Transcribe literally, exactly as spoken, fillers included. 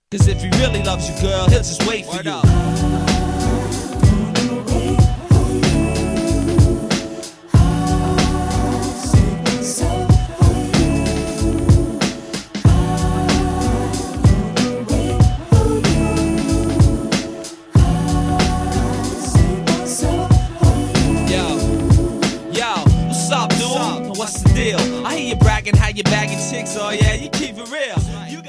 Cause if he really loves you, girl, he'll just wait for Word you. up. What's the deal? I hear you bragging how you bagging chicks, oh yeah, you keep it real. You